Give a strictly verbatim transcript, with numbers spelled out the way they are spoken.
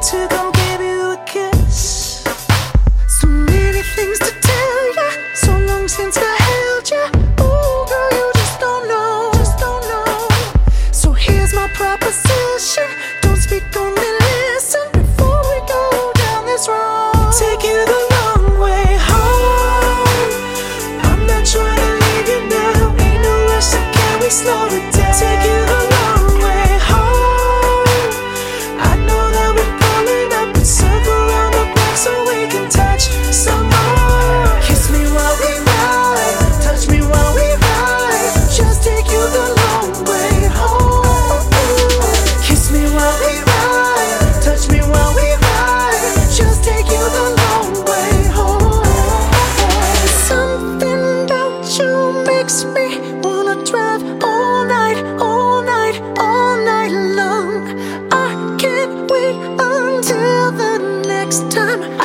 to come give you a kiss. So many things to tell ya, so long since I held ya. Oh girl, you just don't know, just don't know. So here's my proposition, don't speak, only listen. Before we go down this road, take you the long way home. I'm not trying to leave you now, ain't no rush, so can we slow it down? Take you the long way home. I know that we're pulling up, but circle around the block so we can touch some more. Kiss me while we ride, touch me while we ride. Just take you the long way home. Kiss me while we ride, touch me while we ride. Just take you the long way home. Something about you makes me wanna drive all night, all night, all night long. I can't wait until the next time